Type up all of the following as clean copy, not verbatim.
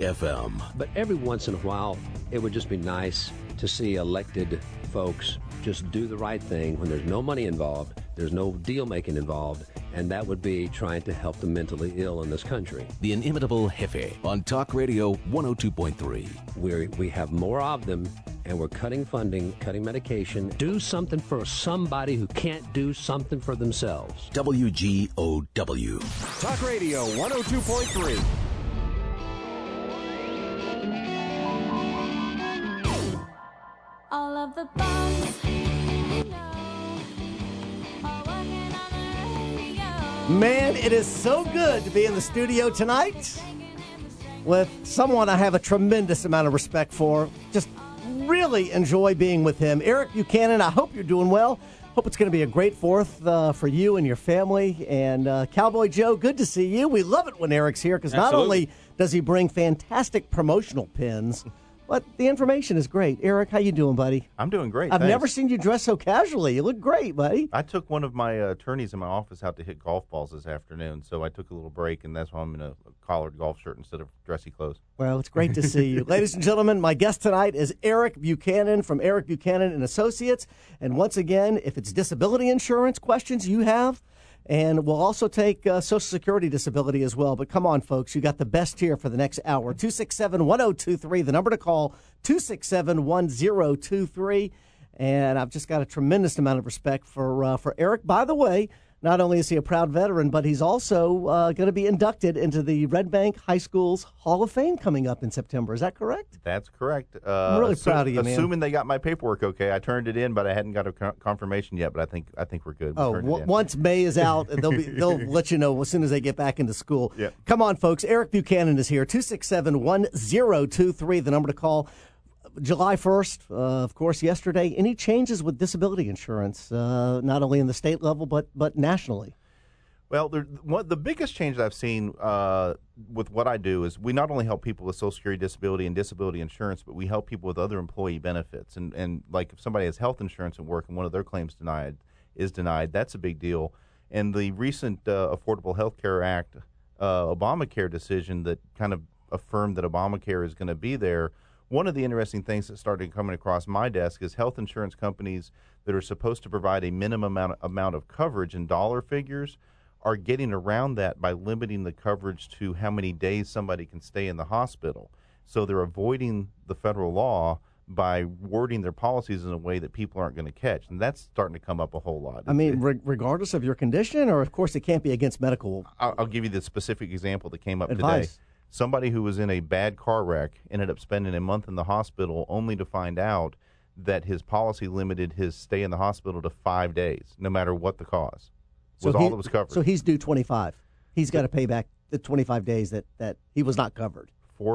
FM. But every once in a while, it would just be nice to see elected folks just do the right thing when there's no money involved, there's no deal-making involved, and that would be trying to help the mentally ill in this country. The inimitable Jefe on Talk Radio 102.3. We have more of them, and we're cutting funding, cutting medication. Do something for somebody who can't do something for themselves. WGOW. Talk Radio 102.3. All of the bums you know are working on the radio. Man, it is so good to be in the studio tonight with someone I have a tremendous amount of respect for. Just really enjoy being with him. Eric Buchanan, I hope you're doing well. Hope it's going to be a great 4th for you and your family. And Cowboy Joe, good to see you. We love it when Eric's here because not only does he bring fantastic promotional pins, but the information is great. Eric, how you doing, buddy? I'm doing great. I've thanks. never seen you dress so casually. You look great, buddy. I took one of my attorneys in my office out to hit golf balls this afternoon, so I took a little break, and that's why I'm in a collared golf shirt instead of dressy clothes. Well, it's great to see you. Ladies and gentlemen, my guest tonight is Eric Buchanan from Eric Buchanan and Associates. And once again, if it's disability insurance questions you have, and we'll also take Social Security disability as well. But come on, folks, you got the best here for the next hour. 267-1023, the number to call, 267-1023. And I've just got a tremendous amount of respect for Eric. By the way, not only is he a proud veteran, but he's also going to be inducted into the Red Bank High School's Hall of Fame coming up in September. Is that correct? That's correct. I'm really proud of you, man. Assuming they got my paperwork okay. I turned it in, but I hadn't got a confirmation yet, but I think we're good. Once May is out, they'll let you know as soon as they get back into school. Yep. Come on, folks. Eric Buchanan is here. 267-1023, the number to call. July 1st, of course, yesterday. Any changes with disability insurance, not only in the state level, but nationally? Well, the biggest change that I've seen with what I do is we not only help people with Social Security disability and disability insurance, but we help people with other employee benefits. And like if somebody has health insurance at work and one of their claims is denied, that's a big deal. And the recent Affordable Health Care Act, Obamacare decision that kind of affirmed that Obamacare is going to be there. One of the interesting things that started coming across my desk is health insurance companies that are supposed to provide a minimum amount of coverage in dollar figures are getting around that by limiting the coverage to how many days somebody can stay in the hospital. So they're avoiding the federal law by wording their policies in a way that people aren't going to catch. And that's starting to come up a whole lot. I mean, regardless of your condition, or of course it can't be against medical I'll give you the specific example that came up advice. Today. Somebody who was in a bad car wreck ended up spending a month in the hospital only to find out that his policy limited his stay in the hospital to 5 days, no matter what the cause. All that was covered. So he's due 25. He's got to pay back the 25 days that he was not covered.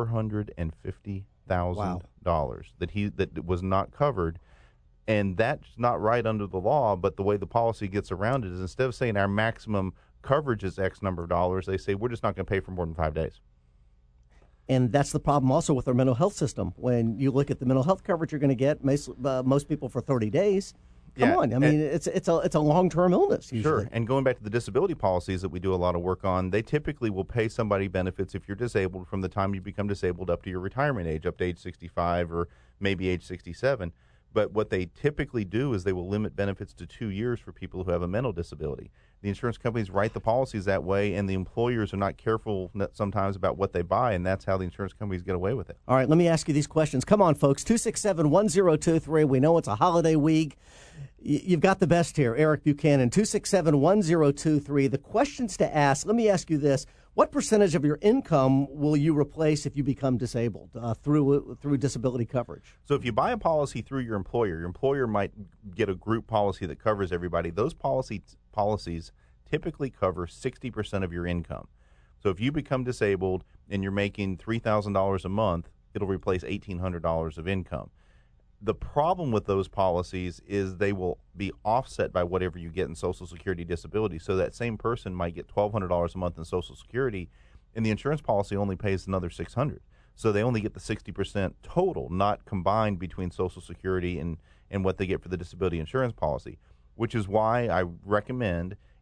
$450,000 that was not covered. And that's not right under the law, but the way the policy gets around it is instead of saying our maximum coverage is X number of dollars, they say we're just not going to pay for more than 5 days. And that's the problem also with our mental health system. When you look at the mental health coverage you're going to get, most people for 30 days. Come on. I mean, it's a long-term illness usually. Sure. And going back to the disability policies that we do a lot of work on, they typically will pay somebody benefits if you're disabled from the time you become disabled up to your retirement age, up to age 65 or maybe age 67. But what they typically do is they will limit benefits to 2 years for people who have a mental disability. The insurance companies write the policies that way, and the employers are not careful sometimes about what they buy, and that's how the insurance companies get away with it. All right, let me ask you these questions. Come on, folks, 267-1023. We know it's a holiday week. You've got the best here, Eric Buchanan, 267-1023. The questions to ask, let me ask you this. What percentage of your income will you replace if you become disabled through disability coverage? So if you buy a policy through your employer might get a group policy that covers everybody. Those policies typically cover 60% of your income. So if you become disabled and you're making $3,000 a month, it'll replace $1,800 of income. The problem with those policies is they will be offset by whatever you get in Social Security disability. So that same person might get $1,200 a month in Social Security, and the insurance policy only pays another $600. So they only get the 60% total, not combined between Social Security and what they get for the disability insurance policy, which is why I recommend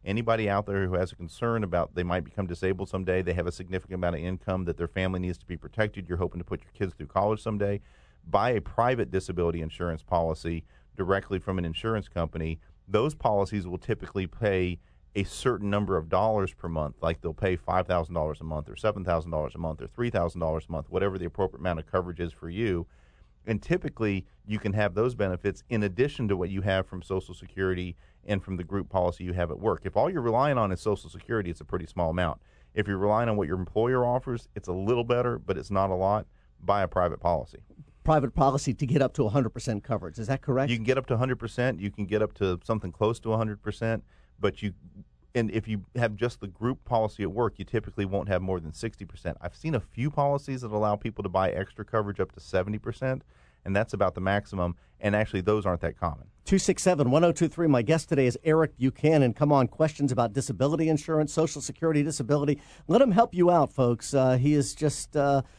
Anybody out there who has a concern about they might become disabled someday, they have a significant amount of income that their family needs to be protected, you're hoping to put your kids through college someday, buy a private disability insurance policy directly from an insurance company. Those policies will typically pay a certain number of dollars per month, like they'll pay $5,000 a month or $7,000 a month or $3,000 a month, whatever the appropriate amount of coverage is for you. And typically, you can have those benefits in addition to what you have from Social Security and from the group policy you have at work. If all you're relying on is Social Security, it's a pretty small amount. If you're relying on what your employer offers, it's a little better, but it's not a lot. Buy a private policy. Private policy to get up to 100% coverage. Is that correct? You can get up to 100%. You can get up to something close to 100%. But if you have just the group policy at work, you typically won't have more than 60%. I've seen a few policies that allow people to buy extra coverage up to 70%, and that's about the maximum. And actually, those aren't that common. 267-1023. My guest today is Eric Buchanan. Come on, questions about disability insurance, Social Security disability. Let him help you out, folks. He is just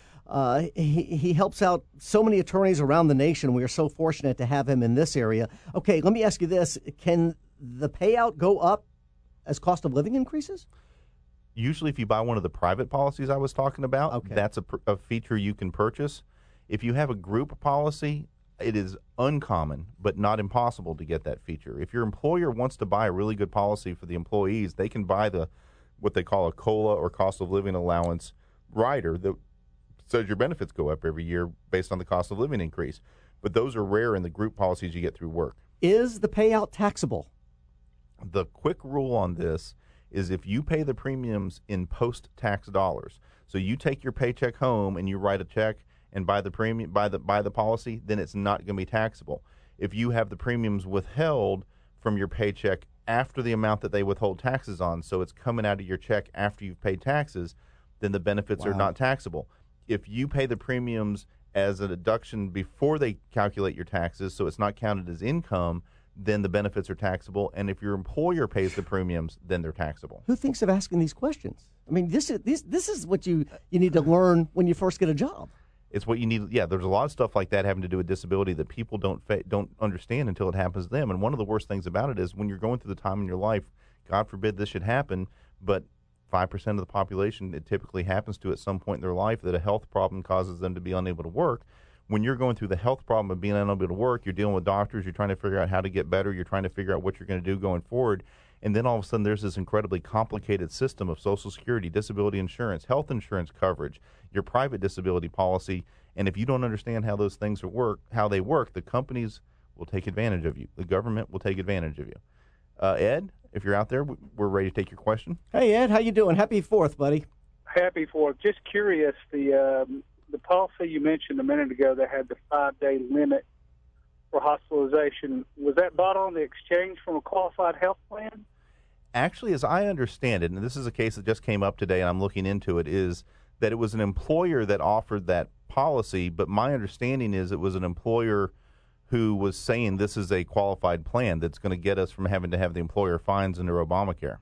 he helps out so many attorneys around the nation. We are so fortunate to have him in this area. Okay, let me ask you this. Can the payout go up as cost of living increases? Usually, if you buy one of the private policies I was talking about, that's a feature you can purchase. If you have a group policy, it is uncommon but not impossible to get that feature. If your employer wants to buy a really good policy for the employees, they can buy what they call a COLA or cost of living allowance rider that says your benefits go up every year based on the cost of living increase. But those are rare in the group policies you get through work. Is the payout taxable? The quick rule on this is if you pay the premiums in post-tax dollars, so you take your paycheck home and you write a check and buy the premium, buy the policy, then it's not going to be taxable. If you have the premiums withheld from your paycheck after the amount that they withhold taxes on, so it's coming out of your check after you've paid taxes, then the benefits are not taxable. If you pay the premiums as a deduction before they calculate your taxes, so it's not counted as income, then the benefits are taxable. And if your employer pays the premiums, then they're taxable. Who thinks of asking these questions? I mean, this is what you need to learn when you first get a job. It's what you need. Yeah, there's a lot of stuff like that having to do with disability that people don't understand until it happens to them. And one of the worst things about it is when you're going through the time in your life, God forbid this should happen, but 5% of the population it typically happens to at some point in their life that a health problem causes them to be unable to work. When you're going through the health problem of being unable to work, you're dealing with doctors, you're trying to figure out how to get better, you're trying to figure out what you're going to do going forward, and then all of a sudden there's this incredibly complicated system of Social Security, disability insurance, health insurance coverage, your private disability policy, and if you don't understand how those things work, the companies will take advantage of you. The government will take advantage of you. Ed, if you're out there, we're ready to take your question. Hey, Ed, how you doing? Happy 4th, buddy. Happy 4th. Just curious, the policy you mentioned a minute ago that had the 5-day limit for hospitalization, was that bought on the exchange from a qualified health plan? Actually, as I understand it, and this is a case that just came up today and I'm looking into it, is that it was an employer that offered that policy, but my understanding is it was an employer who was saying this is a qualified plan that's going to get us from having to have the employer fines under Obamacare.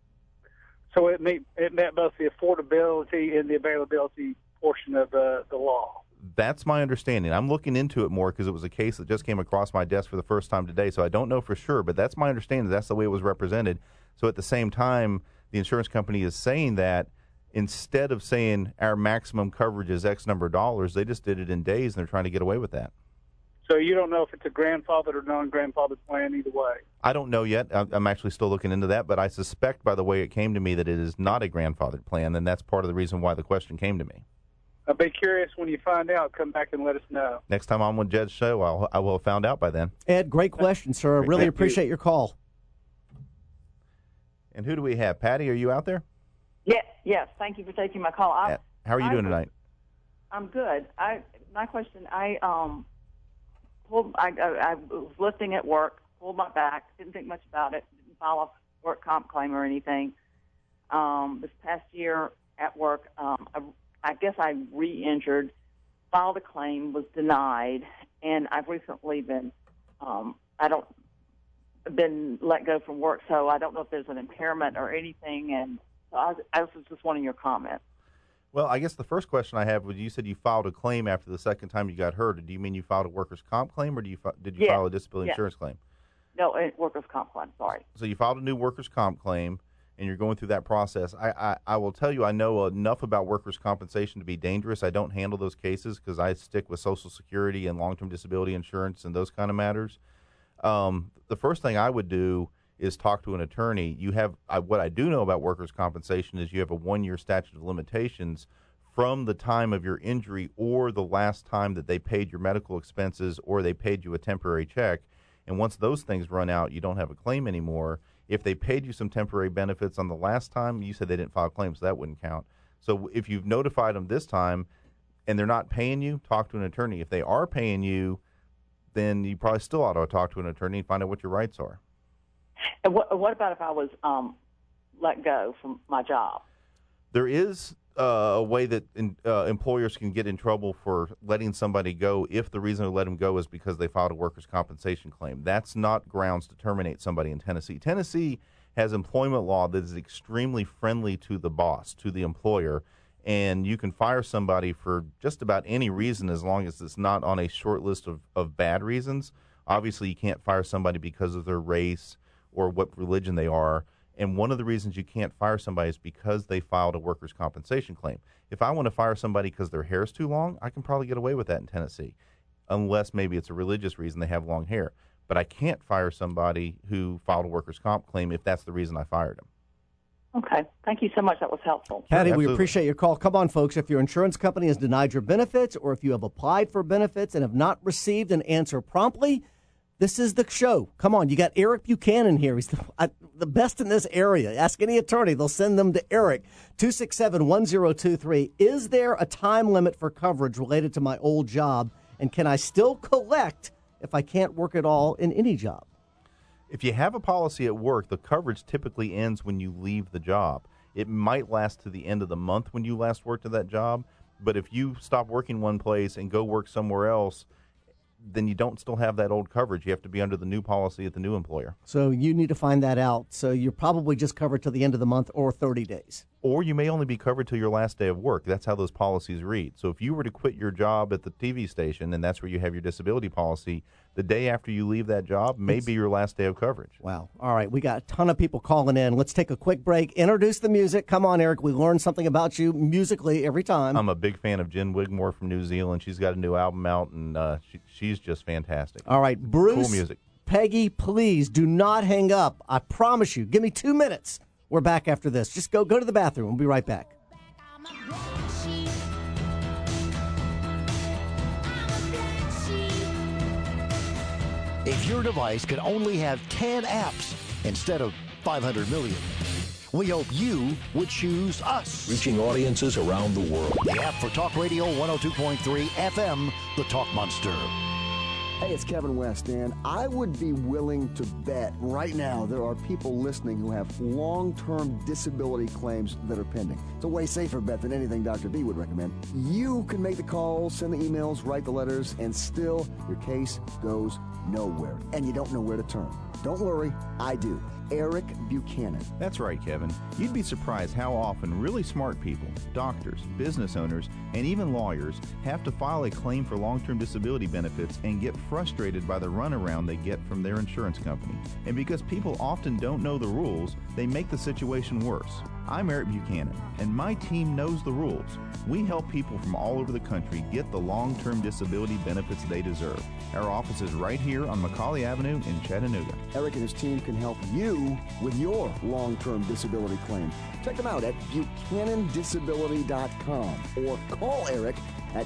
So it met both the affordability and the availability portion of the law. That's my understanding. I'm looking into it more because it was a case that just came across my desk for the first time today, so I don't know for sure, but that's my understanding. That's the way it was represented. So at the same time, the insurance company is saying that instead of saying our maximum coverage is X number of dollars, they just did it in days, and they're trying to get away with that. So you don't know if it's a grandfathered or non-grandfathered plan either way? I don't know yet. I'm actually still looking into that, but I suspect by the way it came to me that it is not a grandfathered plan, and that's part of the reason why the question came to me. I'll be curious when you find out. Come back and let us know. Next time I'm on Jed's show, I will have found out by then. Ed, great question, sir. Really appreciate your call. And who do we have? Patty, are you out there? Yes. Thank you for taking my call. How are you doing tonight? I'm good. My question, I was lifting at work, pulled my back, didn't think much about it, didn't file a work comp claim or anything. This past year at work, I guess I re-injured, filed a claim, was denied, and I've recently been let go from work, so I don't know if there's an impairment or anything, and so I was just wanting your comment. Well, I guess the first question I have was you said you filed a claim after the second time you got hurt. Do you mean you filed a workers' comp claim, or did you file a disability insurance claim? No, workers' comp claim. Sorry. So you filed a new workers' comp claim, and you're going through that process. I will tell you, I know enough about workers' compensation to be dangerous. I don't handle those cases because I stick with Social Security and long-term disability insurance and those kind of matters. The first thing I would do is talk to an attorney. What I do know about workers' compensation is you have a 1-year statute of limitations from the time of your injury or the last time that they paid your medical expenses or they paid you a temporary check. And once those things run out, you don't have a claim anymore. If they paid you some temporary benefits on the last time, you said they didn't file a claim, so that wouldn't count. So if you've notified them this time and they're not paying you, talk to an attorney. If they are paying you, then you probably still ought to talk to an attorney and find out what your rights are. And what about if I was let go from my job? There is a way that employers can get in trouble for letting somebody go if the reason to let them go is because they filed a workers' compensation claim. That's not grounds to terminate somebody in Tennessee. Tennessee has employment law that is extremely friendly to the boss, to the employer, and you can fire somebody for just about any reason as long as it's not on a short list of bad reasons. Obviously, you can't fire somebody because of their race or what religion they are. And one of the reasons you can't fire somebody is because they filed a workers' compensation claim. If I want to fire somebody because their hair is too long, I can probably get away with that in Tennessee, unless maybe it's a religious reason they have long hair. But I can't fire somebody who filed a workers' comp claim if that's the reason I fired them. Okay. Thank you so much. That was helpful. Patty, we Absolutely. appreciate your call. Come on, folks. If your insurance company has denied your benefits or if you have applied for benefits and have not received an answer promptly, this is the show. Come on. You got Eric Buchanan here. He's the best in this area. Ask any attorney. They'll send them to Eric. 267-1023. Is there a time limit for coverage related to my old job? And can I still collect if I can't work at all in any job? If you have a policy at work, the coverage typically ends when you leave the job. It might last to the end of the month when you last worked at that job, but if you stop working one place and go work somewhere else, then you don't still have that old coverage. You have to be under the new policy at the new employer. So you need to find that out. So you're probably just covered till the end of the month or 30 days. Or you may only be covered till your last day of work. That's how those policies read. So if you were to quit your job at the TV station, and that's where you have your disability policy, the day after you leave that job may be your last day of coverage. Wow. All right. We got a ton of people calling in. Let's take a quick break. Introduce the music. Come on, Eric. We learn something about you musically every time. I'm a big fan of Jen Wigmore from New Zealand. She's got a new album out, and she's just fantastic. All right. Bruce, cool music. Peggy, please do not hang up. I promise you. Give me 2 minutes. We're back after this. Just go to the bathroom. We'll be right back. I'm a black sheep. If your device could only have 10 apps instead of 500 million, we hope you would choose us. Reaching audiences around the world. The app for Talk Radio 102.3 FM, the Talk Monster. Hey, it's Kevin West, and I would be willing to bet right now there are people listening who have long-term disability claims that are pending. It's a way safer bet than anything Dr. B would recommend. You can make the calls, send the emails, write the letters, and still your case goes nowhere, and you don't know where to turn. Don't worry, I do. Eric Buchanan. That's right, Kevin. You'd be surprised how often really smart people, doctors, business owners, and even lawyers have to file a claim for long-term disability benefits and get frustrated by the runaround they get from their insurance company. And because people often don't know the rules, they make the situation worse. I'm Eric Buchanan, and my team knows the rules. We help people from all over the country get the long-term disability benefits they deserve. Our office is right here on Macaulay Avenue in Chattanooga. Eric and his team can help you with your long-term disability claim. Check them out at buchanandisability.com or call Eric at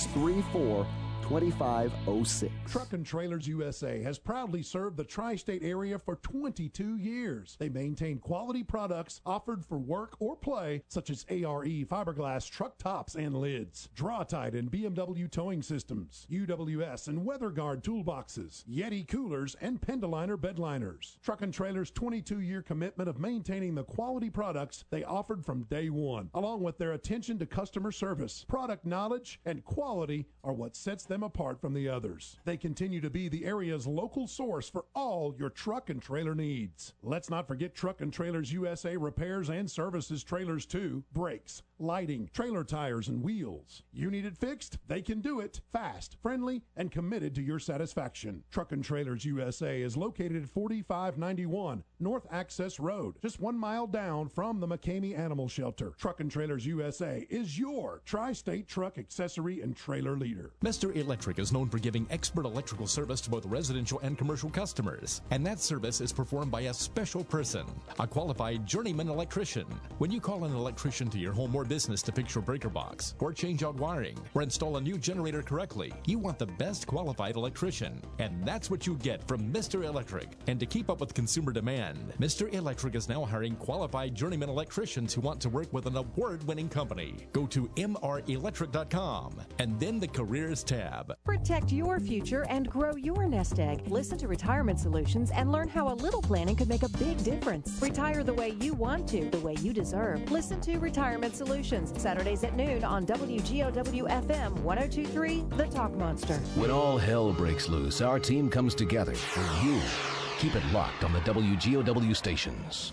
634-2506. Truck and Trailers USA has proudly served the tri-state area for 22 years. They maintain quality products offered for work or play, such as ARE fiberglass truck tops and lids, Draw-Tite and BMW towing systems, UWS and WeatherGuard toolboxes, Yeti coolers, and Pendoliner bedliners. Truck and Trailers' 22-year commitment of maintaining the quality products they offered from day one, along with their attention to customer service, product knowledge, and quality are what sets them apart from the others. They continue to be the area's local source for all your truck and trailer needs. Let's not forget Truck and Trailers USA repairs and services trailers too, brakes, lighting, trailer tires, and wheels. You need it fixed? They can do it fast, friendly, and committed to your satisfaction. Truck and Trailers USA is located at 4591 North Access Road, just 1 mile down from the McCamey Animal Shelter. Truck and Trailers USA is your tri-state truck accessory and trailer leader. Mr. Electric is known for giving expert electrical service to both residential and commercial customers, and that service is performed by a special person, a qualified journeyman electrician. When you call an electrician to your home or business to fix your breaker box, or change out wiring, or install a new generator correctly, you want the best qualified electrician, and that's what you get from Mr. Electric. And to keep up with consumer demand, Mr. Electric is now hiring qualified journeyman electricians who want to work with an award-winning company. Go to mrelectric.com and then the Careers tab. Protect your future and grow your nest egg. Listen to Retirement Solutions and learn how a little planning could make a big difference. Retire the way you want to, the way you deserve. Listen to Retirement Solutions, Saturdays at noon on WGOW-FM 1023, The Talk Monster. When all hell breaks loose, our team comes together for you. Keep it locked on the WGOW stations.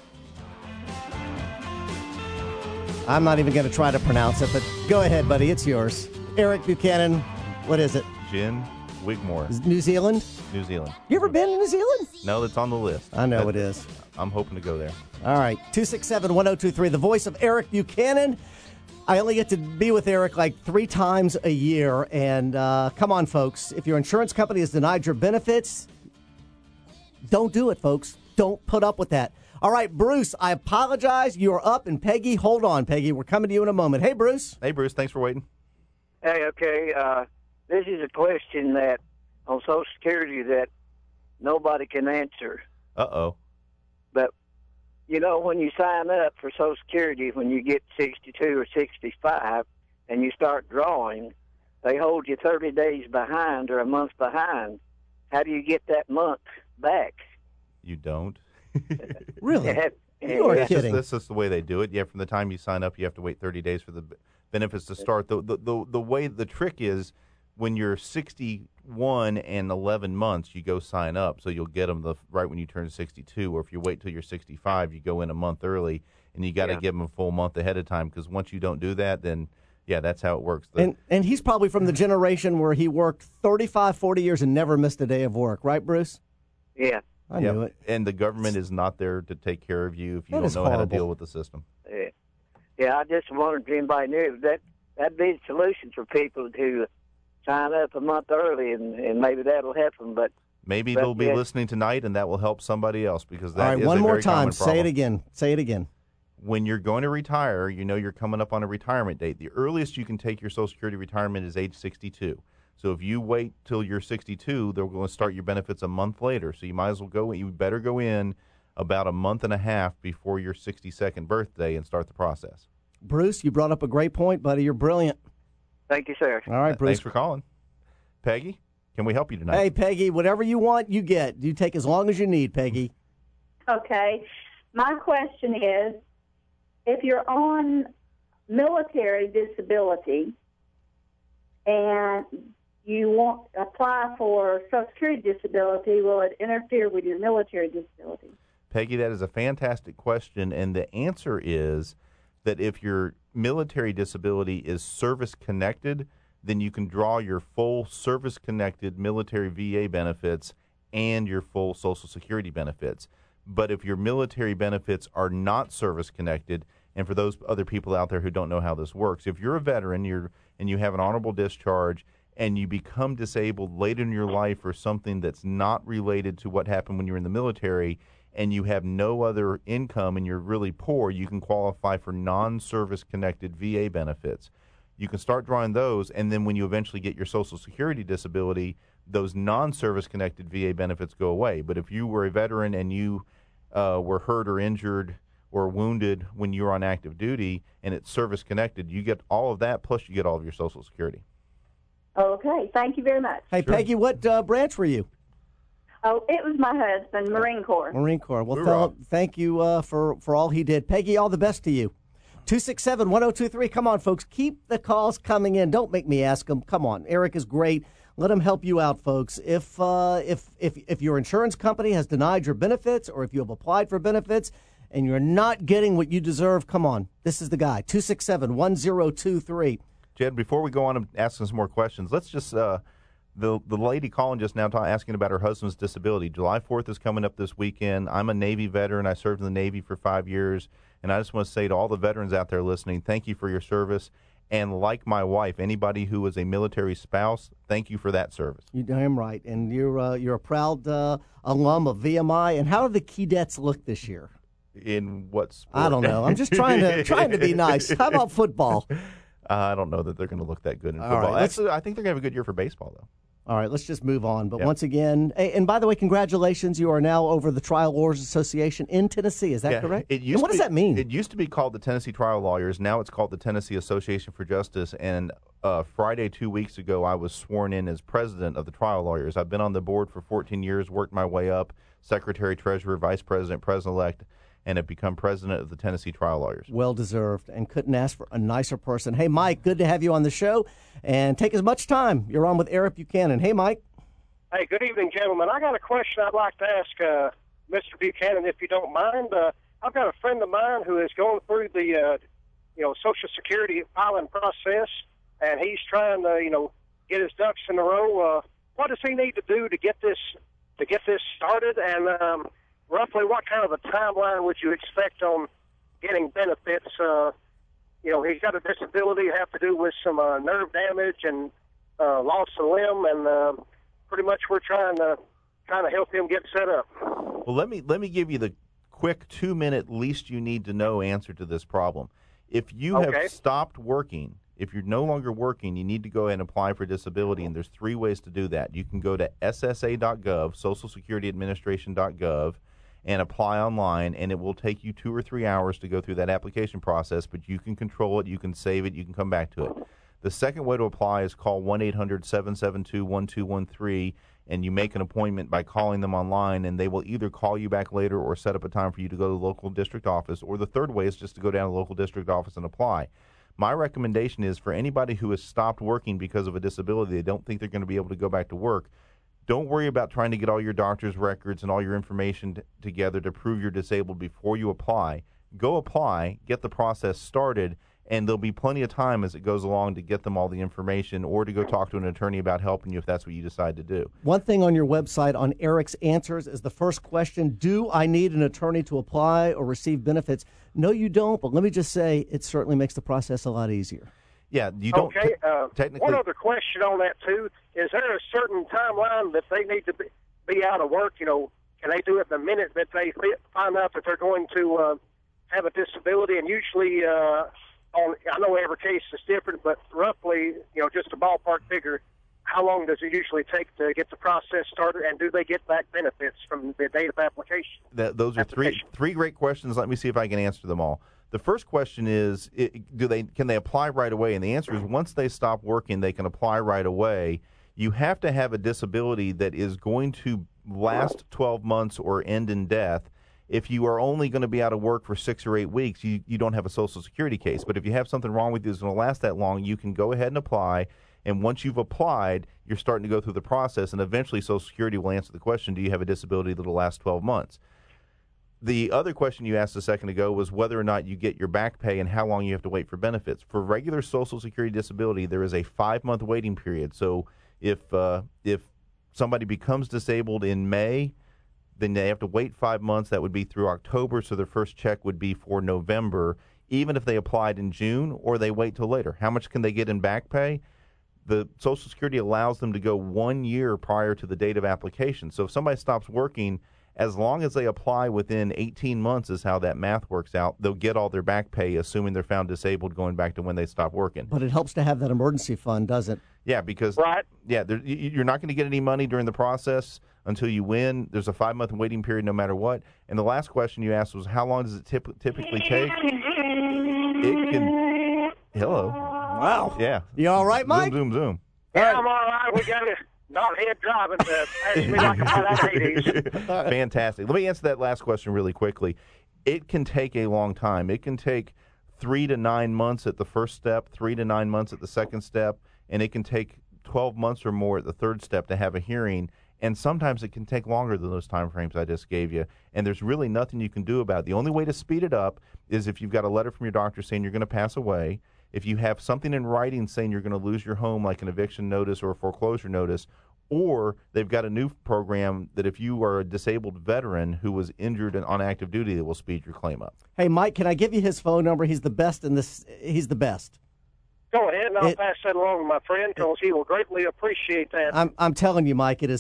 I'm not even going to try to pronounce it, but go ahead, buddy. It's yours. Eric Buchanan, what is it? Gin Wigmore. New Zealand? New Zealand. You ever been to New Zealand? No, that's on the list. I know it is. I'm hoping to go there. All right. 267-1023, the voice of Eric Buchanan. I only get to be with Eric like 3 times a year. And come on, folks. If your insurance company has denied your benefits, don't do it, folks. Don't put up with that. All right, Bruce, I apologize. You are up. And Peggy, hold on, Peggy. We're coming to you in a moment. Hey, Bruce. Hey, Bruce. Thanks for waiting. Hey, okay. This is a question that on Social Security that nobody can answer. Uh-oh. But, you know, when you sign up for Social Security, when you get 62 or 65 and you start drawing, they hold you 30 days behind or a month behind. How do you get that month back? You don't. Really? You are kidding. This is the way they do it. Yeah, from the time you sign up, you have to wait 30 days for the benefits to start. The way the trick is, when you're 61 and 11 months, you go sign up, so you'll get them right when you turn 62. Or if you wait till you're 65, you go in a month early, and you got to give them a full month ahead of time. Because once you don't do that, then that's how it works. And he's probably from the generation where he worked 35, 40 years and never missed a day of work, right, Bruce? Yeah. I knew it. And the government is not there to take care of you if you That don't is know how to horrible. deal with the system. Yeah, I just wondered if anybody knew that'd be the solution for people to sign up a month early, and maybe that'll help them. But maybe they'll be listening tonight, and that will help somebody else, because that All right, is one a more very time. common Say problem. it again. Say it again. When you're going to retire, you know you're coming up on a retirement date. The earliest you can take your Social Security retirement is age 62. So if you wait till you're 62, they're going to start your benefits a month later. So you might as well go. You better go in about a month and a half before your 62nd birthday and start the process. Bruce, you brought up a great point, buddy. You're brilliant. Thank you, sir. All right, Bruce. Thanks for calling. Peggy, can we help you tonight? Hey, Peggy, whatever you want, you get. You take as long as you need, Peggy. Okay. My question is, if you're on military disability and you want to apply for Social Security disability, will it interfere with your military disability? Peggy, that is a fantastic question, and the answer is that if your military disability is service-connected, then you can draw your full service-connected military VA benefits and your full Social Security benefits. But if your military benefits are not service-connected, and for those other people out there who don't know how this works, if you're a veteran and you have an honorable discharge and you become disabled later in your life for something that's not related to what happened when you were in the military, and you have no other income and you're really poor, you can qualify for non-service connected VA benefits. You can start drawing those, and then when you eventually get your Social Security disability, those non-service connected VA benefits go away. But if you were a veteran and you were hurt or injured or wounded when you were on active duty and it's service connected, you get all of that, plus you get all of your Social Security. Okay. Thank you very much. Hey, Sure. Peggy, what branch were you? Oh, it was my husband, Marine Corps. Marine Corps. Well, Philip, thank you for all he did. Peggy, all the best to you. 267-1023. Come on, folks. Keep the calls coming in. Don't make me ask them. Come on. Eric is great. Let him help you out, folks. If your insurance company has denied your benefits, or if you have applied for benefits and you're not getting what you deserve, come on. This is the guy. 267-1023. Jed, before we go on and ask some more questions, let's just the lady calling just now asking about her husband's disability. July 4th is coming up this weekend. I'm a Navy veteran. I served in the Navy for 5 years, and I just want to say to all the veterans out there listening, thank you for your service. And like my wife, anybody who is a military spouse, thank you for that service. You're damn right. And you're a proud alum of VMI. And how do the Keydets look this year? In what sport? I don't know. I'm just trying to be nice. How about football? I don't know that they're going to look that good in All football. right, Actually, I think they're going to have a good year for baseball, though. All right, let's just move on. But Yeah. once again, and by the way, congratulations. You are now over the Trial Lawyers Association in Tennessee. Is that Yeah, correct? It used And what does that mean? It used to be called the Tennessee Trial Lawyers. Now it's called the Tennessee Association for Justice. And Friday 2 weeks ago, I was sworn in as president of the Trial Lawyers. I've been on the board for 14 years, worked my way up, secretary, treasurer, vice president, president-elect, and have become president of the Tennessee Trial Lawyers. Well deserved, and couldn't ask for a nicer person. Hey, Mike, good to have you on the show. And take as much time. You're on with Eric Buchanan. Hey, Mike. Hey, good evening, gentlemen. I got a question I'd like to ask Mr. Buchanan, if you don't mind. I've got a friend of mine who is going through the, Social Security filing process, and he's trying to, get his ducks in a row. What does he need to do to get this started? And roughly, what kind of a timeline would you expect on getting benefits? He's got a disability, have to do with some nerve damage and loss of limb, and pretty much we're trying to help him get set up. Well, let me give you the quick 2-minute least you need to know answer to this problem. If you have stopped working, if you're no longer working, you need to go ahead and apply for disability, and there's 3 ways to do that. You can go to SSA.gov, Social Security Administration.gov, and apply online, and it will take you 2 or 3 hours to go through that application process, but you can control it, you can save it, you can come back to it. The second way to apply is call 1-800-772-1213, and you make an appointment by calling them online, and they will either call you back later or set up a time for you to go to the local district office. Or the third way is just to go down to the local district office and apply. My recommendation is for anybody who has stopped working because of a disability, they don't think they're going to be able to go back to work, don't worry about trying to get all your doctor's records and all your information together to prove you're disabled before you apply. Go apply, get the process started, and there'll be plenty of time as it goes along to get them all the information or to go talk to an attorney about helping you if that's what you decide to do. One thing on your website on Eric's Answers is the first question, do I need an attorney to apply or receive benefits? No, you don't, but let me just say it certainly makes the process a lot easier. Yeah, you don't. Okay, technically. one other question on that, too. Is there a certain timeline that they need to be out of work? Can they do it the minute that they find out that they're going to have a disability? And usually, I know every case is different, but roughly, just a ballpark figure, how long does it usually take to get the process started, and do they get back benefits from the date of application? Those are three great questions. Let me see if I can answer them all. The first question is, can they apply right away? And the answer is once they stop working, they can apply right away. You have to have a disability that is going to last 12 months or end in death. If you are only going to be out of work for 6 or 8 weeks, you don't have a Social Security case. But if you have something wrong with you that's going to last that long, you can go ahead and apply. And once you've applied, you're starting to go through the process, and eventually Social Security will answer the question, do you have a disability that will last 12 months? The other question you asked a second ago was whether or not you get your back pay and how long you have to wait for benefits. For regular Social Security disability, there is a 5-month waiting period. So if somebody becomes disabled in May, then they have to wait 5 months. That would be through October, so their first check would be for November, even if they applied in June or they wait till later. How much can they get in back pay? The Social Security allows them to go 1 year prior to the date of application. So if somebody stops working, as long as they apply within 18 months is how that math works out, they'll get all their back pay, assuming they're found disabled going back to when they stop working. But it helps to have that emergency fund, doesn't it? Yeah, because you're not going to get any money during the process until you win. There's a 5-month waiting period no matter what. And the last question you asked was, how long does it typically take? It can... Hello. Wow. Yeah. You all right, Mike? Zoom, zoom, zoom. Yeah, I'm all right. We got to not head driving to pass me like about 80s. Fantastic. Let me answer that last question really quickly. It can take a long time. It can take 3 to 9 months at the first step, 3 to 9 months at the second step, and it can take 12 months or more at the third step to have a hearing. And sometimes it can take longer than those time frames I just gave you, and there's really nothing you can do about it. The only way to speed it up is if you've got a letter from your doctor saying you're going to pass away, if you have something in writing saying you're going to lose your home, like an eviction notice or a foreclosure notice, or they've got a new program that if you are a disabled veteran who was injured and on active duty, it will speed your claim up. Hey, Mike, can I give you his phone number? He's the best in this. He's the best. Go ahead, and I'll pass that along to my friend because he will greatly appreciate that. I'm telling you, Mike, it is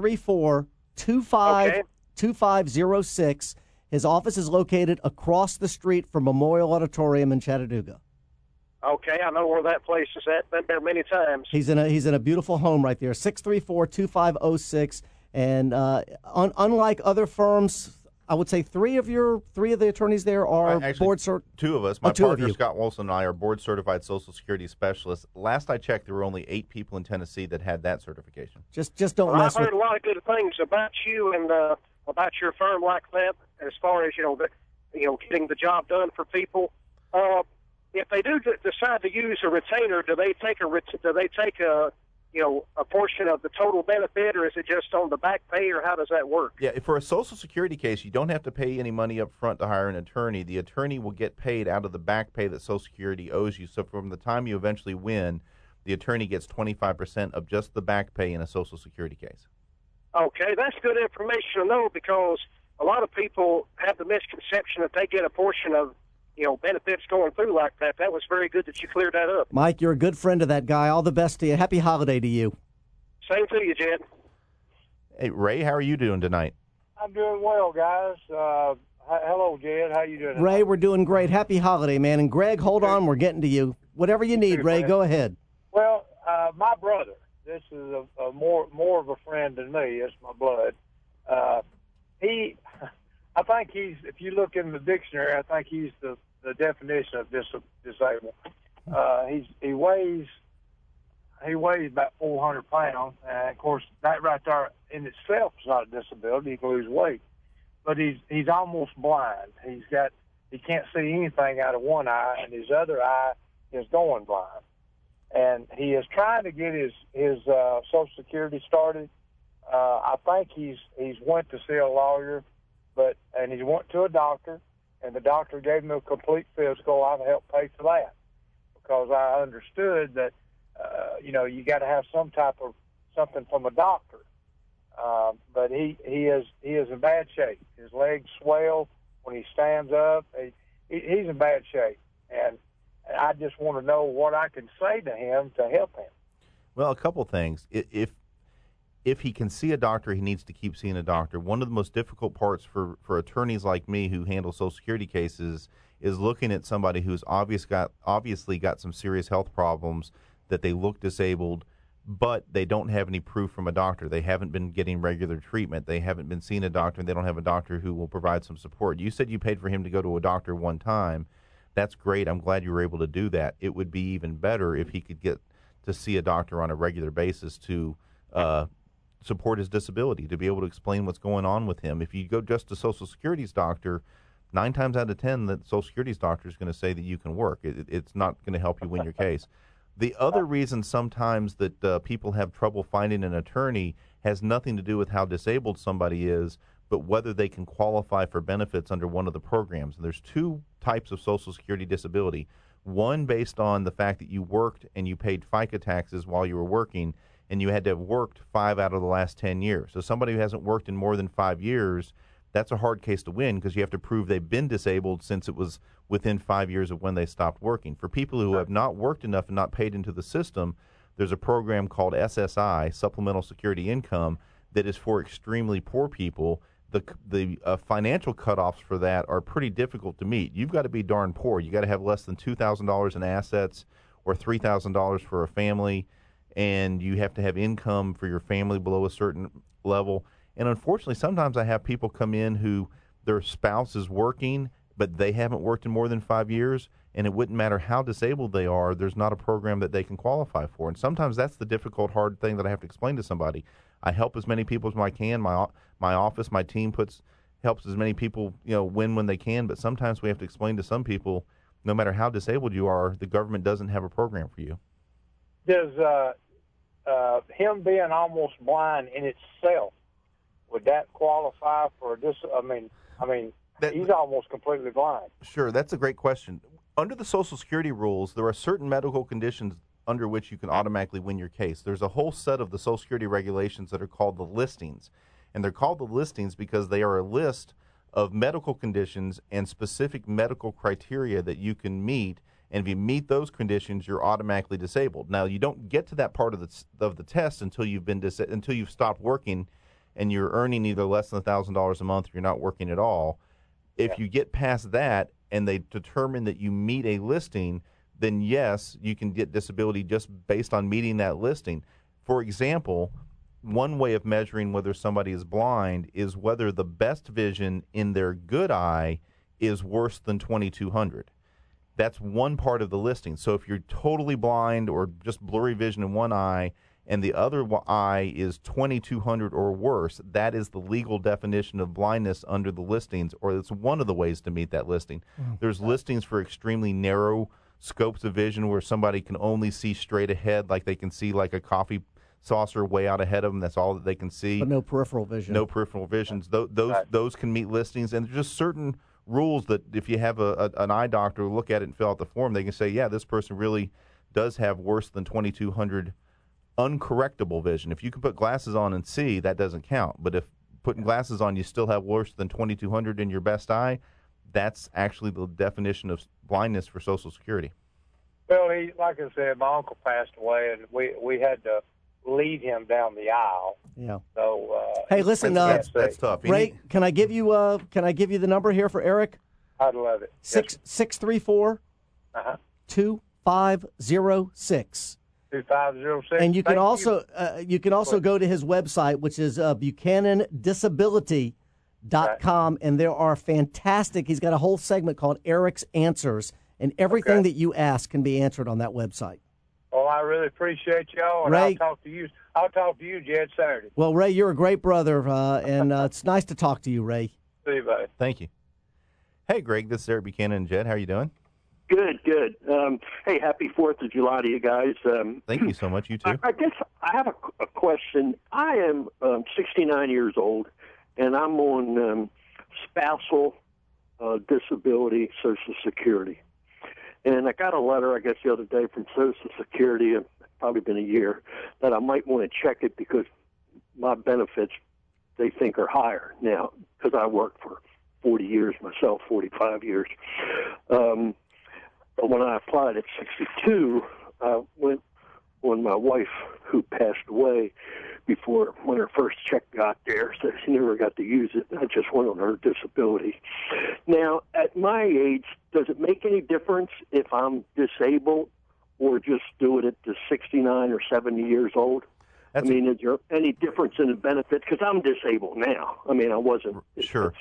634-2506. His office is located across the street from Memorial Auditorium in Chattanooga. Okay, I know where that place is at. Been there many times. He's in a beautiful home right there, 634-2506. And unlike other firms, I would say three of the attorneys there are board certified. Two of us. My two of partner, you. Scott Wilson, and I are board-certified Social Security specialists. Last I checked, there were only 8 people in Tennessee that had that certification. Just don't Well, mess I've with. heard a lot of good things about you and about your firm like that. As far as getting the job done for people. If they do decide to use a retainer, do they take a portion of the total benefit, or is it just on the back pay, or how does that work? Yeah, for a Social Security case, you don't have to pay any money up front to hire an attorney. The attorney will get paid out of the back pay that Social Security owes you. So from the time you eventually win, the attorney gets 25% of just the back pay in a Social Security case. Okay, that's good information to know because a lot of people have the misconception that they get a portion of benefits going through like that. That was very good that you cleared that up. Mike, you're a good friend of that guy. All the best to you. Happy holiday to you. Same to you, Jed. Hey, Ray, how are you doing tonight? I'm doing well, guys. Hello, Jed. How you doing? Ray, we're doing great. Happy holiday, man. And Greg, hold on. We're getting to you. Whatever you need, Ray, go ahead. Well, my brother. This is a more of a friend than me. It's my blood. I think he's. If you look in the dictionary, I think he's the definition of disabled. He weighs about 400 pounds, and of course that right there in itself is not a disability. He can lose weight, but he's almost blind. He can't see anything out of one eye, and his other eye is going blind. And he is trying to get his Social Security started. I think he's went to see a lawyer, and he went to a doctor, and the doctor gave him a complete physical. I've helped pay for that because I understood that you got to have some type of something from a doctor. But he is in bad shape. His legs swell when he stands up. He's in bad shape, and I just want to know what I can say to him to help him. Well, a couple things. If he can see a doctor, he needs to keep seeing a doctor. One of the most difficult parts for attorneys like me who handle Social Security cases is looking at somebody who's obviously got some serious health problems, that they look disabled, but they don't have any proof from a doctor. They haven't been getting regular treatment. They haven't been seeing a doctor, and they don't have a doctor who will provide some support. You said you paid for him to go to a doctor one time. That's great. I'm glad you were able to do that. It would be even better if he could get to see a doctor on a regular basis to support his disability, to be able to explain what's going on with him. If you go just to Social Security's doctor, 9 times out of 10, the Social Security's doctor is going to say that you can work. It's not going to help you win your case. The other reason sometimes that people have trouble finding an attorney has nothing to do with how disabled somebody is, but whether they can qualify for benefits under one of the programs. And there's 2 types of Social Security disability. One based on the fact that you worked and you paid FICA taxes while you were working, and you had to have worked 5 out of the last 10 years. So somebody who hasn't worked in more than 5 years, that's a hard case to win because you have to prove they've been disabled since it was within 5 years of when they stopped working. For people who have not worked enough and not paid into the system, there's a program called SSI, Supplemental Security Income, that is for extremely poor people. The financial cutoffs for that are pretty difficult to meet. You've got to be darn poor. You've got to have less than $2,000 in assets or $3,000 for a family, and you have to have income for your family below a certain level. And unfortunately, sometimes I have people come in who their spouse is working, but they haven't worked in more than 5 years, and it wouldn't matter how disabled they are, there's not a program that they can qualify for. And sometimes that's the difficult, hard thing that I have to explain to somebody. I help as many people as I can. My office, my team helps as many people win when they can, but sometimes we have to explain to some people, no matter how disabled you are, the government doesn't have a program for you. him being almost blind in itself, would that qualify for this? I mean, he's almost completely blind. Sure, that's a great question. Under the Social Security rules, there are certain medical conditions under which you can automatically win your case. There's a whole set of the Social Security regulations that are called the listings. And they're called the listings because they are a list of medical conditions and specific medical criteria that you can meet. And if you meet those conditions, you're automatically disabled. Now, you don't get to that part of the test until you've stopped working and you're earning either less than $1,000 a month or you're not working at all. If you get past that and they determine that you meet a listing, then yes, you can get disability just based on meeting that listing. For example, one way of measuring whether somebody is blind is whether the best vision in their good eye is worse than 2200. That's one part of the listing. So if you're totally blind or just blurry vision in one eye and the other eye is 2200 or worse, that is the legal definition of blindness under the listings, or it's one of the ways to meet that listing. There's listings for extremely narrow scopes of vision where somebody can only see straight ahead, like they can see like a coffee saucer way out ahead of them. That's all that they can see. But no peripheral vision. No peripheral visions. Those can meet listings, and there's just certain rules that if you have an eye doctor look at it and fill out the form, they can say, yeah, this person really does have worse than 2200 uncorrectable vision. If you can put glasses on and see, that doesn't count. But if putting glasses on, you still have worse than 2200 in your best eye, that's actually the definition of blindness for Social Security. Well, like I said, my uncle passed away, and we had to lead him down the aisle. Yeah. So hey, listen, that's tough. Ray, can I give you the number here for Eric? I'd love it. 634 2506. 2506. And you can also go to his website, which is BuchananDisability.com, and there are fantastic. He's got a whole segment called Eric's Answers, and everything that you ask can be answered on that website. Well, I really appreciate y'all, and Ray, I'll talk to you, Jed, Saturday. Well, Ray, you're a great brother, and it's nice to talk to you, Ray. See you, buddy. Thank you. Hey, Greg, this is Eric Buchanan and Jed. How are you doing? Good. Hey, happy 4th of July to you guys. Thank you so much. You too. I guess I have a question. I am 69 years old, and I'm on spousal disability Social Security. And I got a letter, I guess, the other day from Social Security, probably been a year, that I might want to check it because my benefits, they think, are higher now because I worked for 40 years myself, 45 years. But when I applied at 62, I went on my wife, who passed away when her first check got there, so she never got to use it. I just went on her disability. Now, at my age, does it make any difference if I'm disabled or just do it at the 69 or 70 years old? Is there any difference in the benefits? Because I'm disabled now. I wasn't at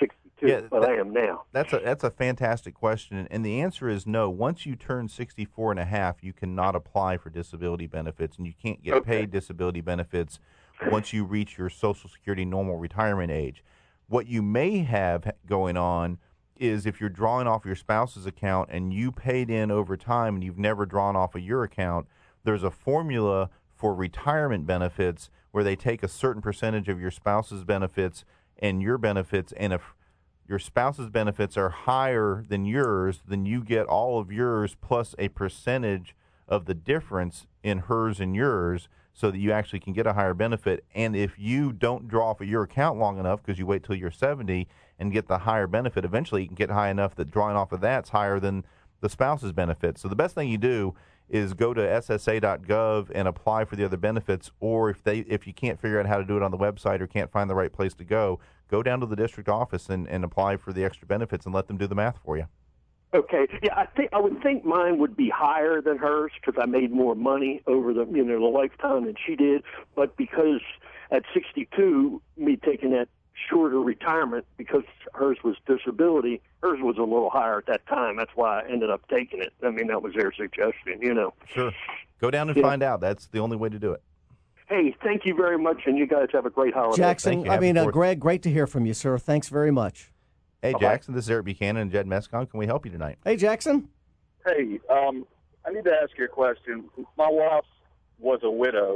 62, but I am now. That's a fantastic question, and the answer is no. Once you turn 64 and a half, you cannot apply for disability benefits, and you can't get paid disability benefits once you reach your Social Security normal retirement age. What you may have going on is if you're drawing off your spouse's account and you paid in over time and you've never drawn off of your account, there's a formula for retirement benefits where they take a certain percentage of your spouse's benefits and your benefits, and if your spouse's benefits are higher than yours, then you get all of yours plus a percentage of the difference in hers and yours, so that you actually can get a higher benefit. And if you don't draw off of your account long enough, because you wait till you're 70 and get the higher benefit, eventually you can get high enough that drawing off of that's higher than the spouse's benefit. So the best thing you do is go to SSA.gov and apply for the other benefits, or if you can't figure out how to do it on the website or can't find the right place to go down to the district office and apply for the extra benefits and let them do the math for you. Okay. Yeah, I would think mine would be higher than hers because I made more money over the lifetime than she did. But because at 62, me taking that shorter retirement because hers was disability, hers was a little higher at that time. That's why I ended up taking it. That was their suggestion, Sure. Go down and find out. That's the only way to do it. Hey, thank you very much, and you guys have a great holiday. Jackson, Greg, great to hear from you, sir. Thanks very much. Hey, Jackson, this is Eric Buchanan and Jed Mescon. Can we help you tonight? Hey, Jackson. Hey, I need to ask you a question. My wife was a widow,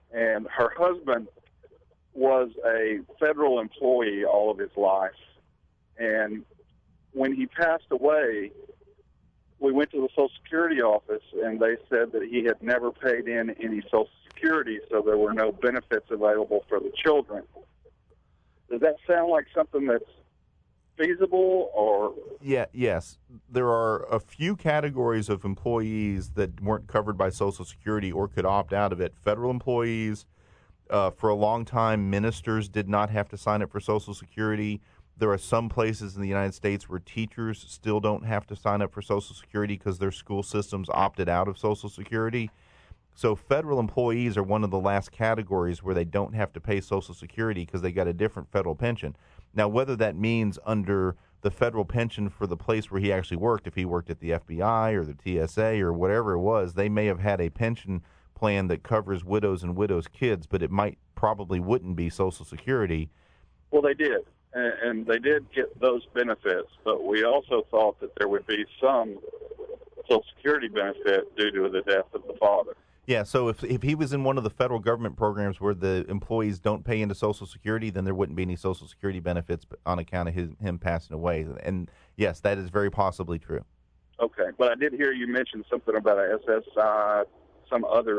and her husband was a federal employee all of his life. And when he passed away, we went to the Social Security office, and they said that he had never paid in any Social Security, so there were no benefits available for the children. Does that sound like something that's feasible, or? Yes. There are a few categories of employees that weren't covered by Social Security or could opt out of it. Federal employees, for a long time, ministers did not have to sign up for Social Security. There are some places in the United States where teachers still don't have to sign up for Social Security because their school systems opted out of Social Security. So federal employees are one of the last categories where they don't have to pay Social Security because they got a different federal pension. Now, whether that means under the federal pension for the place where he actually worked, if he worked at the FBI or the TSA or whatever it was, they may have had a pension plan that covers widows and widows' kids, but it probably wouldn't be Social Security. Well, they did. And they did get those benefits, but we also thought that there would be some Social Security benefit due to the death of the father. Yeah, so if he was in one of the federal government programs where the employees don't pay into Social Security, then there wouldn't be any Social Security benefits on account of him passing away. And, yes, that is very possibly true. Okay, but I did hear you mention something about a SSI, some other...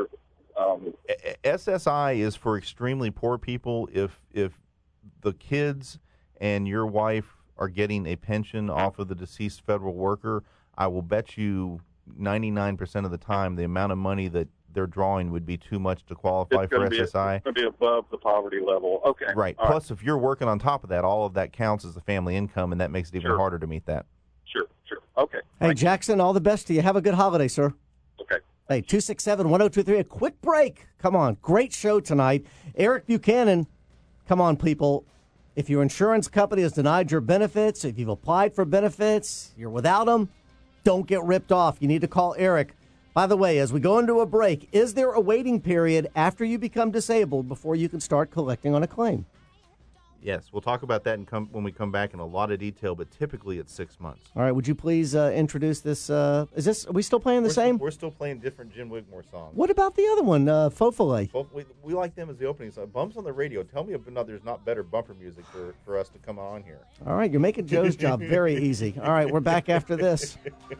SSI is for extremely poor people. If the kids and your wife are getting a pension off of the deceased federal worker, I will bet you 99% of the time the amount of money that they're drawing would be too much to qualify for SSI. It's going to be above the poverty level. Okay. Right. All Plus, if you're working on top of that, all of that counts as the family income, and that makes it even harder to meet that. Sure. Okay. Hey, Jackson, all the best to you. Have a good holiday, sir. Okay. Hey, 267-1023, a quick break. Come on. Great show tonight. Eric Buchanan, come on, people. If your insurance company has denied your benefits, if you've applied for benefits, you're without them, don't get ripped off. You need to call Eric. By the way, as we go into a break, is there a waiting period after you become disabled before you can start collecting on a claim? Yes, we'll talk about that when we come back in a lot of detail, but typically it's 6 months. All right, would you please introduce this? Are we still playing the same? We're still playing different Jim Wigmore songs. What about the other one, Fofole? We like them as the opening song. Bumps on the Radio. Tell me if there's not better bumper music for us to come on here. All right, you're making Joe's job very easy. All right, we're back after this.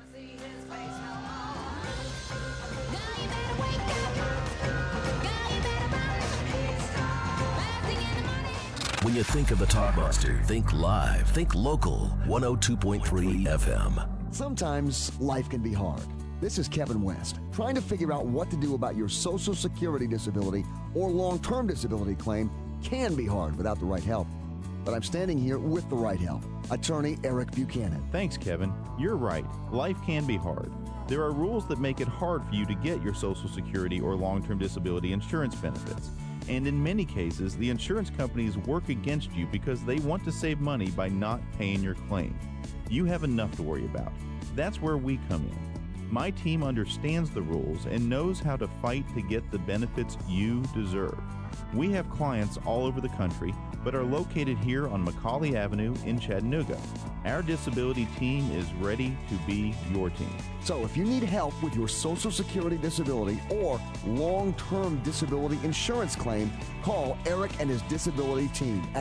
When you think of the Talkbuster, think live, think local. 102.3 FM. Sometimes life can be hard. This is Kevin West, trying to figure out what to do about your Social Security disability or long-term disability claim can be hard without the right help. But I'm standing here with the right help. Attorney Eric Buchanan. Thanks, Kevin. You're right. Life can be hard. There are rules that make it hard for you to get your Social Security or long-term disability insurance benefits. And in many cases, the insurance companies work against you because they want to save money by not paying your claim. You have enough to worry about. That's where we come in. My team understands the rules and knows how to fight to get the benefits you deserve. We have clients all over the country, but are located here on Macaulay Avenue in Chattanooga. Our disability team is ready to be your team. So if you need help with your Social Security disability or long-term disability insurance claim, call Eric and his disability team at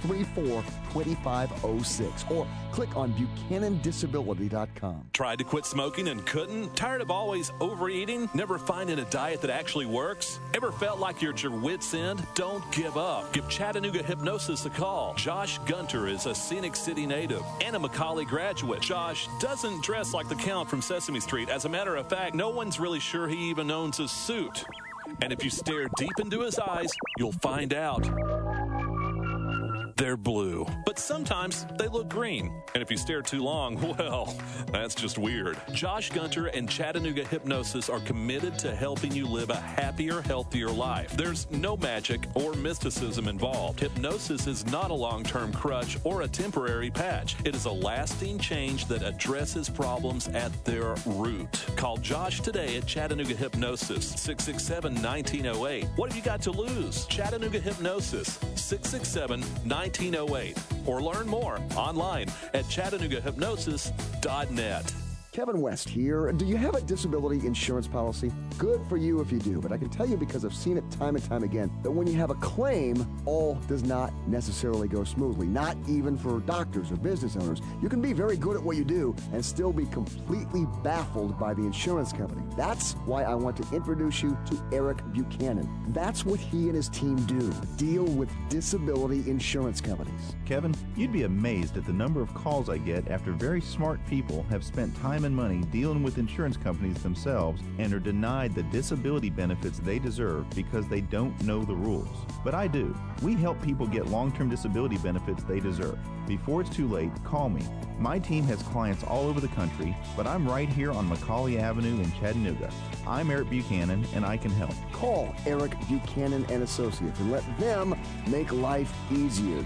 634-2506 or click on BuchananDisability.com. Tried to quit smoking and couldn't? Tired of always overeating? Never finding a diet that actually works? Ever felt like you're at your wit's end? Don't give up. Give Chattanooga Hypnosis a call. Josh Gunter is a Scenic City native and a Macaulay graduate. Josh doesn't dress like the Count from Sesame Street. As a matter of fact, no one's really sure he even owns a suit. And if you stare deep into his eyes, you'll find out. They're blue, but sometimes they look green. And if you stare too long, well, that's just weird. Josh Gunter and Chattanooga Hypnosis are committed to helping you live a happier, healthier life. There's no magic or mysticism involved. Hypnosis is not a long-term crutch or a temporary patch. It is a lasting change that addresses problems at their root. Call Josh today at Chattanooga Hypnosis, 667-1908. What have you got to lose? Chattanooga Hypnosis, 667-1908. Or learn more online at ChattanoogaHypnosis.net. Kevin West here. Do you have a disability insurance policy? Good for you if you do, but I can tell you because I've seen it time and time again that when you have a claim, all does not necessarily go smoothly, not even for doctors or business owners. You can be very good at what you do and still be completely baffled by the insurance company. That's why I want to introduce you to Eric Buchanan. That's what he and his team do, deal with disability insurance companies. Kevin, you'd be amazed at the number of calls I get after very smart people have spent time and money dealing with insurance companies themselves and are denied the disability benefits they deserve because they don't know the rules. But I do. We help people get long-term disability benefits they deserve. Before it's too late, call me. My team has clients all over the country, but I'm right here on Macaulay Avenue in Chattanooga. I'm Eric Buchanan, and I can help. Call Eric Buchanan and Associates and let them make life easier.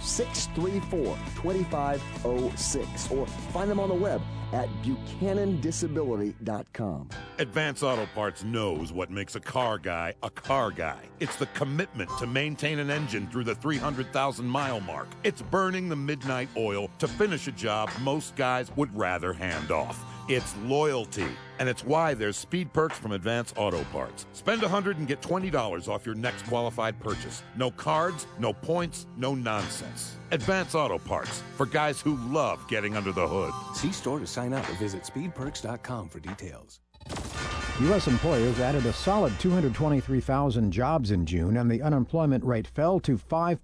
634-2506 or find them on the web at BuchananDisability.com. Advance Auto Parts knows what makes a car guy a car guy. It's the commitment to maintain an engine through the 300,000-mile mark. It's burning the midnight oil to finish a job most guys would rather hand off. It's loyalty, and it's why there's Speed Perks from Advance Auto Parts. Spend $100 and get $20 off your next qualified purchase. No cards, no points, no nonsense. Advance Auto Parts, for guys who love getting under the hood. See store to sign up or visit speedperks.com for details. U.S. employers added a solid 223,000 jobs in June, and the unemployment rate fell to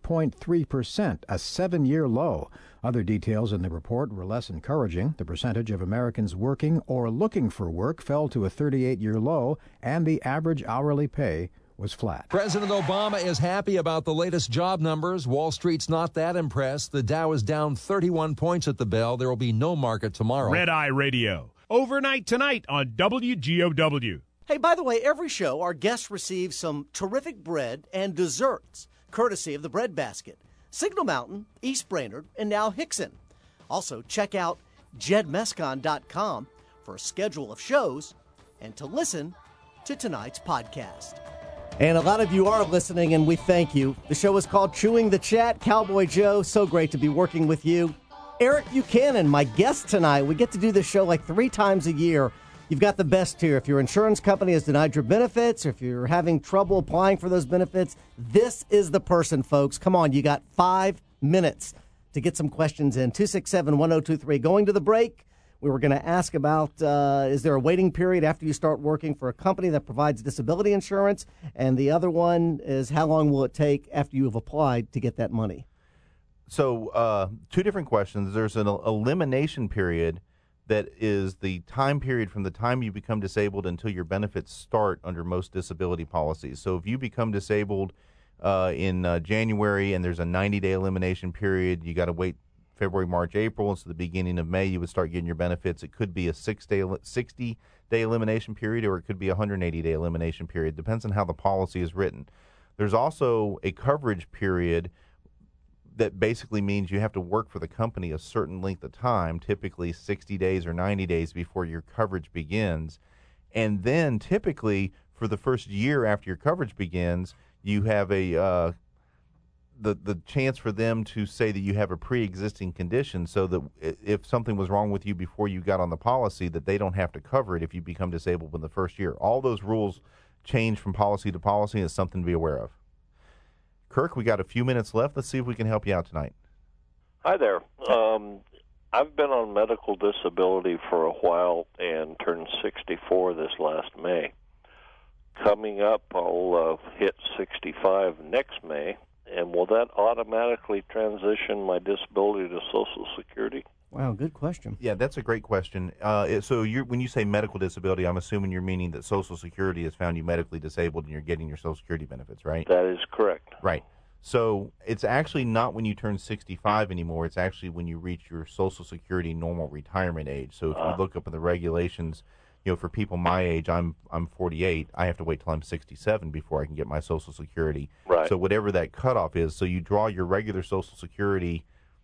5.3%, a 7-year low. Other details in the report were less encouraging. The percentage of Americans working or looking for work fell to a 38-year low, and the average hourly pay was flat. President Obama is happy about the latest job numbers. Wall Street's not that impressed. The Dow is down 31 points at the bell. There will be no market tomorrow. Red Eye Radio. Overnight tonight on WGOW. Hey, by the way, every show our guests receive some terrific bread and desserts, courtesy of the Bread Basket. Signal Mountain, East Brainerd, and now Hickson. Also, check out jedmescon.com for a schedule of shows and to listen to tonight's podcast. And a lot of you are listening, and we thank you. The show is called Chewing the Chat. Cowboy Joe, so great to be working with you. Eric Buchanan, my guest tonight. We get to do this show like 3 times a year. You've got the best here. If your insurance company has denied your benefits, or if you're having trouble applying for those benefits, this is the person, folks. Come on, you got 5 minutes to get some questions in. 267-1023. Going to the break, we were going to ask about is there a waiting period after you start working for a company that provides disability insurance? And the other one is how long will it take after you have applied to get that money? So 2 different questions. There's an elimination period that is the time period from the time you become disabled until your benefits start under most disability policies. So if you become disabled in January and there's a 90-day elimination period, you got to wait February, March, April. And so the beginning of May, you would start getting your benefits. It could be a 60-day elimination period, or it could be a 180-day elimination period. Depends on how the policy is written. There's also a coverage period that basically means you have to work for the company a certain length of time, typically 60 days or 90 days before your coverage begins. And then typically for the first year after your coverage begins, you have the chance for them to say that you have a pre-existing condition, so that if something was wrong with you before you got on the policy, that they don't have to cover it if you become disabled in the first year. All those rules change from policy to policy, and it's something to be aware of. Kirk, we got a few minutes left. Let's see if we can help you out tonight. Hi there. I've been on medical disability for a while and turned 64 this last May. Coming up, I'll hit 65 next May, and will that automatically transition my disability to Social Security? Wow, good question. Yeah, that's a great question. So when you say medical disability, I'm assuming you're meaning that Social Security has found you medically disabled and you're getting your Social Security benefits, right? That is correct. Right. So it's actually not when you turn 65 anymore. It's actually when you reach your Social Security normal retirement age. So if you look up in the regulations, for people my age, I'm 48. I have to wait till I'm 67 before I can get my Social Security. Right. So whatever that cutoff is, so you draw your regular Social Security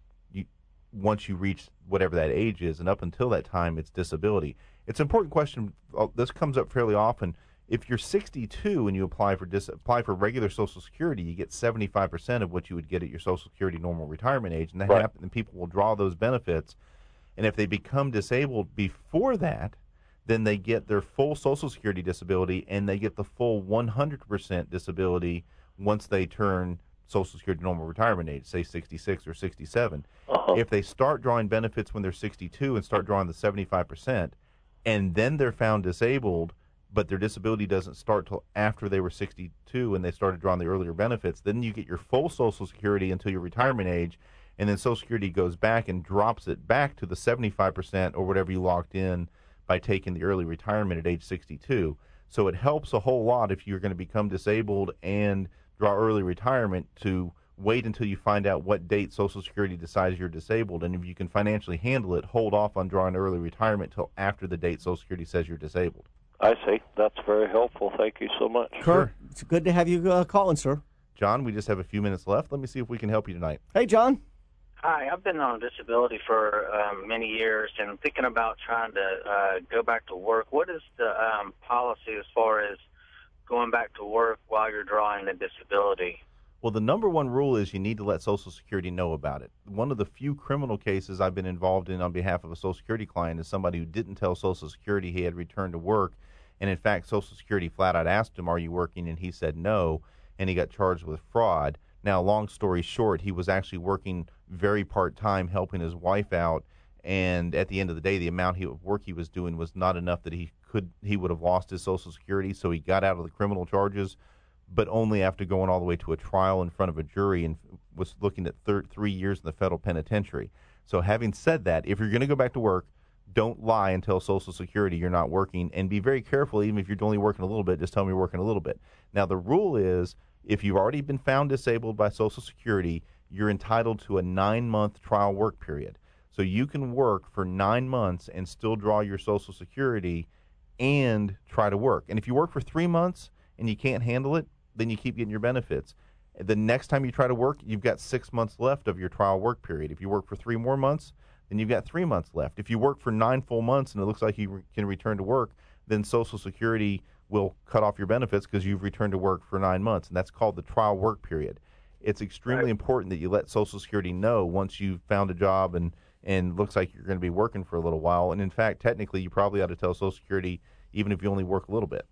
once you reach whatever that age is, and up until that time, it's disability. It's an important question. This comes up fairly often. If you're 62 and you apply for regular Social Security, you get 75% of what you would get at your Social Security normal retirement age, and that happens, and people will draw those benefits. And if they become disabled before that, then they get their full Social Security disability, and they get the full 100% disability once they turn Social Security normal retirement age, say 66 or 67. If they start drawing benefits when they're 62 and start drawing the 75%, and then they're found disabled, but their disability doesn't start till after they were 62 and they started drawing the earlier benefits, then you get your full Social Security until your retirement age, and then Social Security goes back and drops it back to the 75% or whatever you locked in by taking the early retirement at age 62. So it helps a whole lot if you're going to become disabled and draw early retirement to wait until you find out what date Social Security decides you're disabled. And if you can financially handle it, hold off on drawing early retirement till after the date Social Security says you're disabled. I see. That's very helpful. Thank you so much. Kurt, it's good to have you calling, sir. John, we just have a few minutes left. Let me see if we can help you tonight. Hey, John. Hi, I've been on disability for many years, and I'm thinking about trying to go back to work. What is the policy as far as going back to work while you're drawing the disability? Well, the number one rule is you need to let Social Security know about it. One of the few criminal cases I've been involved in on behalf of a Social Security client is somebody who didn't tell Social Security he had returned to work, and in fact, Social Security flat out asked him, "Are you working?" and he said no, and he got charged with fraud. Now, long story short, he was actually working very part-time helping his wife out, and at the end of the day, the amount of work he was doing was not enough that he would have lost his Social Security, so he got out of the criminal charges, but only after going all the way to a trial in front of a jury and was looking at 3 years in the federal penitentiary. So having said that, if you're going to go back to work, don't lie and tell Social Security you're not working, and be very careful. Even if you're only working a little bit, just tell them you're working a little bit. Now, the rule is if you've already been found disabled by Social Security, you're entitled to a 9-month trial work period. So you can work for 9 months and still draw your Social Security and try to work. And if you work for 3 months and you can't handle it, then you keep getting your benefits. The next time you try to work, you've got 6 months left of your trial work period. If you work for 3 more months, then you've got 3 months left. If you work for 9 full months and it looks like you can return to work, then Social Security will cut off your benefits because you've returned to work for 9 months, and that's called the trial work period. It's extremely important that you let Social Security know once you've found a job and looks like you're going to be working for a little while. And in fact, technically, you probably ought to tell Social Security even if you only work a little bit.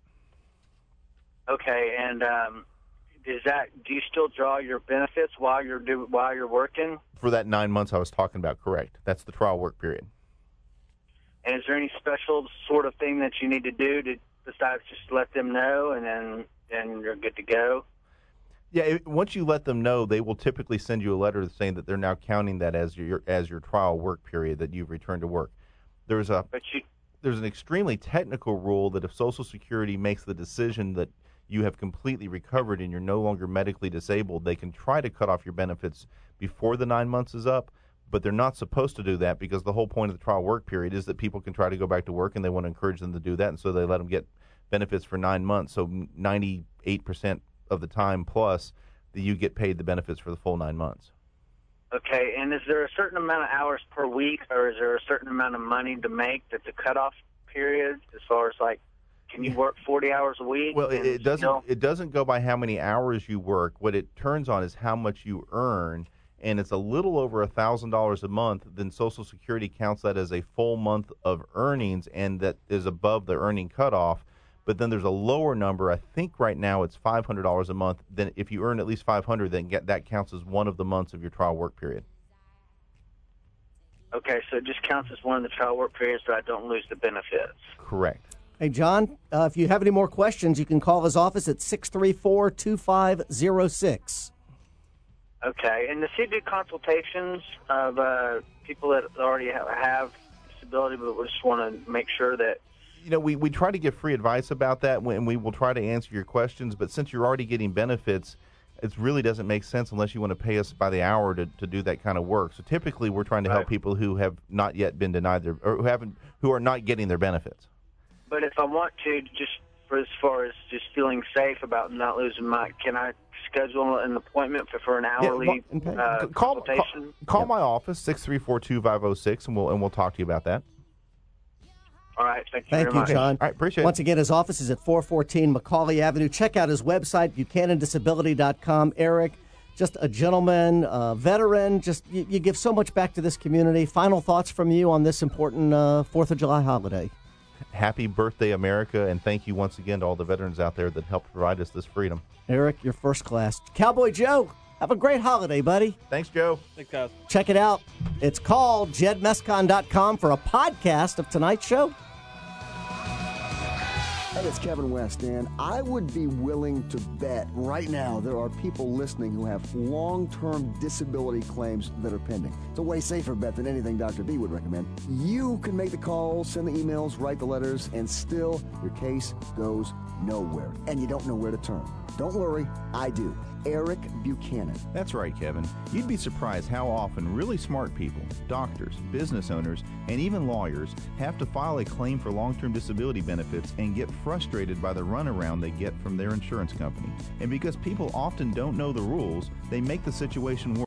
Okay, and do you still draw your benefits while you're working? For that 9 months I was talking about, correct. That's the trial work period. And is there any special sort of thing that you need to do besides just let them know and then you're good to go? Yeah, once you let them know, they will typically send you a letter saying that they're now counting that as your trial work period that you've returned to work. There's an extremely technical rule that if Social Security makes the decision that you have completely recovered and you're no longer medically disabled, they can try to cut off your benefits before the 9 months is up, but they're not supposed to do that because the whole point of the trial work period is that people can try to go back to work, and they want to encourage them to do that, and so they let them get benefits for 9 months. So 98% of the time plus that you get paid the benefits for the full 9 months. Okay, and is there a certain amount of hours per week, or is there a certain amount of money to make that's a cutoff period as far as like, can you work 40 hours a week? Well, it doesn't go by how many hours you work. What it turns on is how much you earn, and it's a little over $1,000 a month. Then Social Security counts that as a full month of earnings, and that is above the earning cutoff. But then there's a lower number. I think right now it's $500 a month. Then if you earn at least $500, then that counts as one of the months of your trial work period. Okay, so it just counts as one of the trial work periods, but I don't lose the benefits. Correct. Hey, John, if you have any more questions, you can call his office at 634-2506. Okay, and does he do consultations of people that already have disability, but we just want to make sure that... You know, we try to give free advice about that, and we will try to answer your questions, but since you're already getting benefits, it really doesn't make sense unless you want to pay us by the hour to do that kind of work. So typically we're trying to help people who have not yet been denied who are not getting their benefits. But if I want to, just for as far as just feeling safe about not losing can I schedule an appointment for an hourly consultation? Call my office, 634-2506, and we'll talk to you about that. All right, thank you Thank very you, much. John. All right, appreciate it. Once again, his office is at 414 Macaulay Avenue. Check out his website, BuchananDisability.com. Eric, just a gentleman, veteran. Just you give so much back to this community. Final thoughts from you on this important 4th of July holiday? happy birthday, America, and thank you once again to all the veterans out there that helped provide us this freedom. Eric, you're first class. Cowboy Joe, have a great holiday, buddy. Thanks, Joe. Thanks, guys. Check it out. It's called jedmescon.com for a podcast of tonight's show. Hey, it's Kevin West, and I would be willing to bet right now there are people listening who have long-term disability claims that are pending. It's a way safer bet than anything Dr. B would recommend. You can make the calls, send the emails, write the letters, and still your case goes nowhere, and you don't know where to turn. Don't worry, I do. Eric Buchanan. That's right, Kevin. You'd be surprised how often really smart people, doctors, business owners, and even lawyers have to file a claim for long-term disability benefits and get frustrated by the runaround they get from their insurance company. And because people often don't know the rules, they make the situation worse.